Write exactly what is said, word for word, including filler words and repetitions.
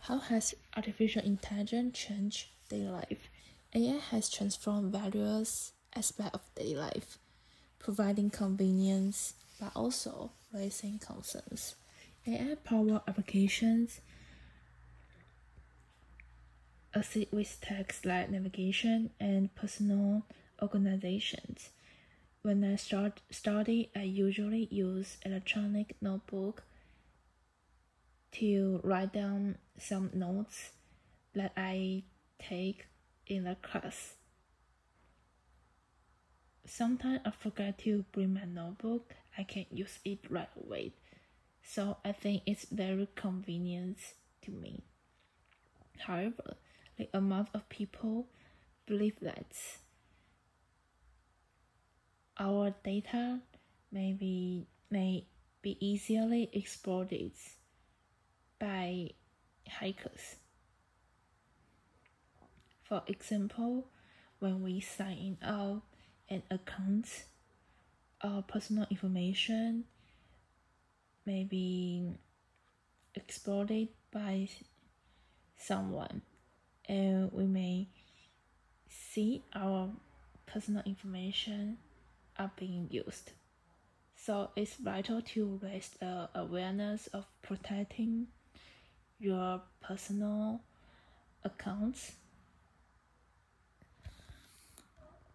How has artificial intelligence changed daily life? A I has transformed various aspects of daily life, providing convenience but also raising concerns. A I-powered applications assist with tasks like navigation and personal organizations. When I start study, I usually use electronic notebook to write down some notes that I take in the class. Sometimes I forget to bring my notebook. I can use it right away. So I think it's very convenient to me. However, the amount of people believe that our data may be, may be easily exploited by hackers. For example, when we sign up an account, our personal information may be exploited by someone, and we may see our personal information are being used. So it's vital to raise the awareness of protecting your personal accounts